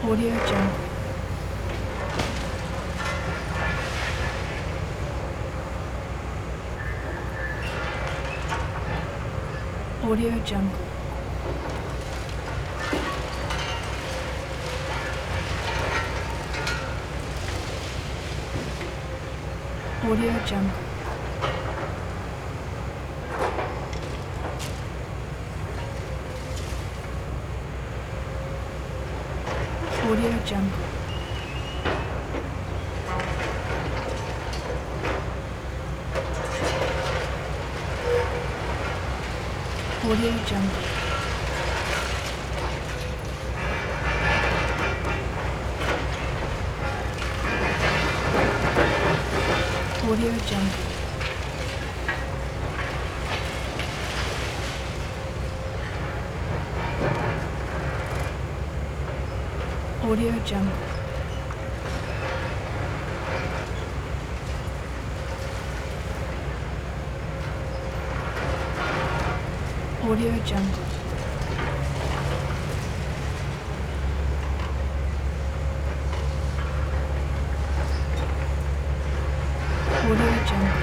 Audio Jungle. Audio Jungle. Audio Jungle. Audio Jungle. Audio Jungle. Audio Jungle. Audio Jungle. Audio Jungle. Audio Jungle.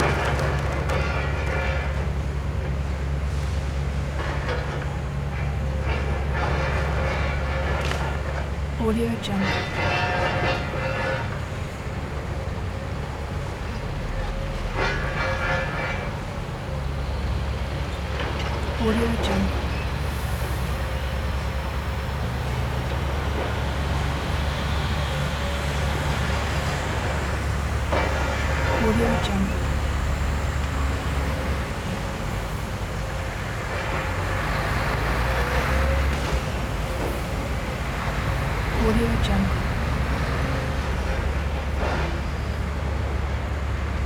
Audio Jungle. Audio Jungle. Audio Jungle. Audio Jungle.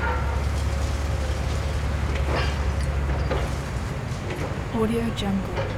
Audio Jungle.